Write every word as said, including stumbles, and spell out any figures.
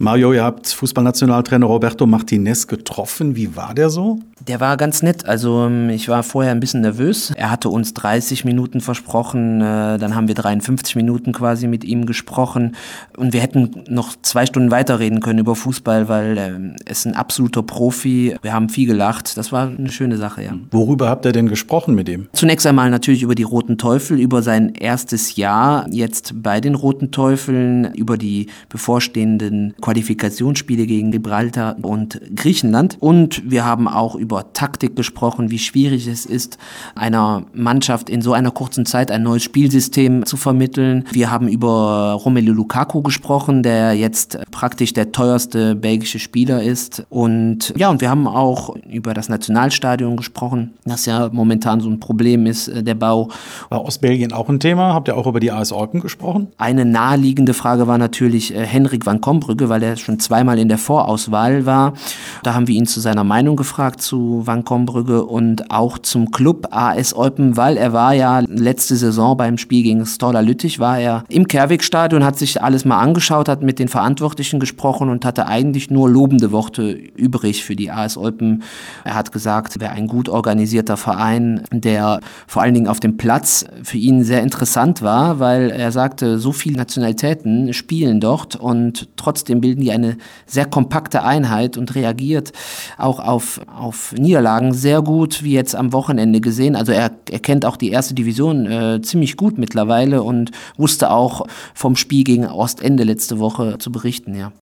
Mario, ihr habt Fußballnationaltrainer Roberto Martinez getroffen. Wie war der so? Der war ganz nett. Also ich war vorher ein bisschen nervös. Er hatte uns dreißig Minuten versprochen, dann haben wir dreiundfünfzig Minuten quasi mit ihm gesprochen und wir hätten noch zwei Stunden weiterreden können über Fußball, weil er ist ein absoluter Profi. Wir haben viel gelacht. Das war eine schöne Sache, ja. Worüber habt ihr denn gesprochen mit ihm? Zunächst einmal natürlich über die Roten Teufel, über sein erstes Jahr jetzt bei den Roten Teufeln, über die bevorstehenden Qualifikationsspiele gegen Gibraltar und Griechenland. Und wir haben auch über Taktik gesprochen, wie schwierig es ist, einer Mannschaft in so einer kurzen Zeit ein neues Spielsystem zu vermitteln. Wir haben über Romelu Lukaku gesprochen, der jetzt praktisch der teuerste belgische Spieler ist. Und ja, und wir haben auch über das Nationalstadion gesprochen, das ja momentan so ein Problem ist, der Bau. War Ostbelgien auch ein Thema? Habt ihr auch über die A S Eupen gesprochen? Eine naheliegende Frage war natürlich äh, Henrik van Combrugge, weil er schon zweimal in der Vorauswahl war. Da haben wir ihn zu seiner Meinung gefragt zu Van Combrugge und auch zum Club A S Eupen, weil er war ja letzte Saison beim Spiel gegen Storla Lüttich, war er im Kerwig-Stadion, hat sich alles mal angeschaut, hat mit den Verantwortlichen gesprochen und hatte eigentlich nur lobende Worte übrig für die A S Eupen. Er hat gesagt, wäre ein gut organisierter Verein, der vor allen Dingen auf dem Platz für ihn sehr interessant war, weil er sagte, so viele Nationalitäten spielen dort und trotzdem bilden die eine sehr kompakte Einheit und reagiert auch auf, auf Niederlagen sehr gut, wie jetzt am Wochenende gesehen. Also er, er kennt auch die erste Division äh, ziemlich gut mittlerweile und wusste auch vom Spiel gegen Ostende letzte Woche zu berichten, ja.